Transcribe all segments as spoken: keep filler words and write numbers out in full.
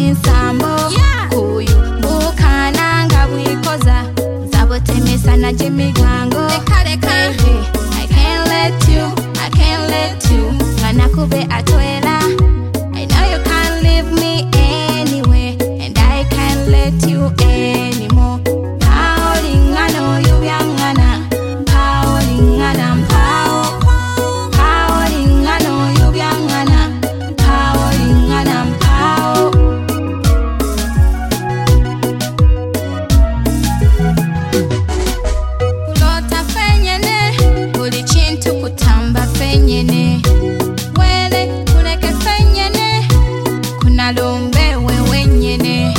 zinsambo kuyu bukana nga bwikoza zabutemesa na jemigango. Baby, I can't let you, I can't let you ngana kube atwela. I know you can't leave me anyway, and I can't let you anymore. Paoli ngano yubyangana, paoli ngana mpao, paoli ngano yubyangana, paoli ngana mpao. Kulota fenyene, buli chintu kutamba fenyene. Wele kuleke fenyene, kunalombe wewe nyene.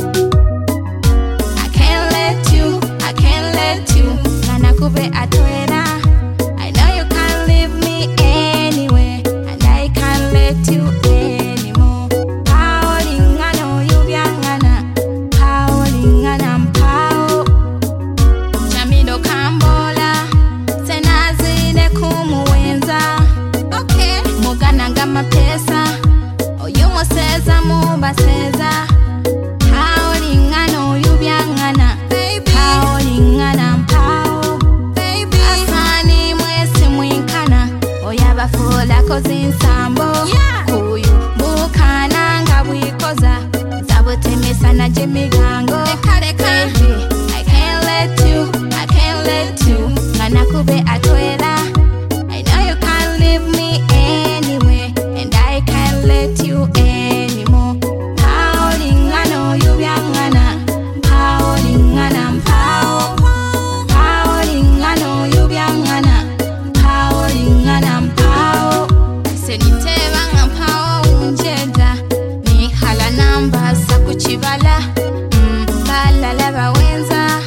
I can't let you, I can't let you ngana kube atwela. I know you can't leave me anyway, and I can't let you anymore. Paoli ngano yubyangana, paoli ngana mpao. Jamido kambola, senazine kumuwenza. Okay, mugana ngama pesa, oyumo seza muba seza. Paoli ngano yubyangana, paoli ngana mpao. Asani mwesi mwinkana, oyabafula kozinsambo kuyu bukana nga bwikoza zabutemesa na jemigango. Baby, I can't let you, I can't let you ngana kube atwela. I know you can't leave me anyway, and I can't let you anymore. Paoli ngano yubyangana, paoli ngana mpao, paoli ngano yubyangana, paoli ngana mpao. Seniteba nga mpao unjeda, ni hala namba sa kuchibala. Mm, balala bawenza,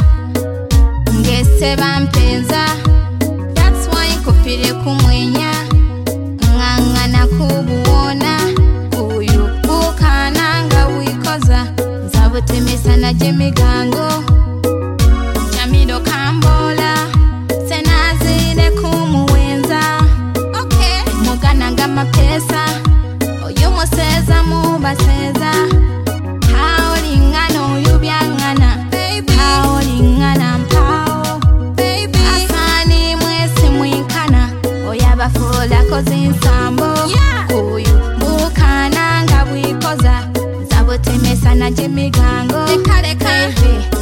ngese bampenza. That's why nkopire kumwenya, ngangana kubuona. Kuyu bukana nga wikoza, zabutemesa na jemigango. Jamido kambola, senazine kumuwenza. Okay, mugana ngama pesa, oyumo seza muba seza. Paoli ngano yubyangana, paoli ngana mpao. Asani mwesi mwinkana, oyabafula kozinsambo kuyu bukana nga bwikoza zabutemesa na jemigango. Baby,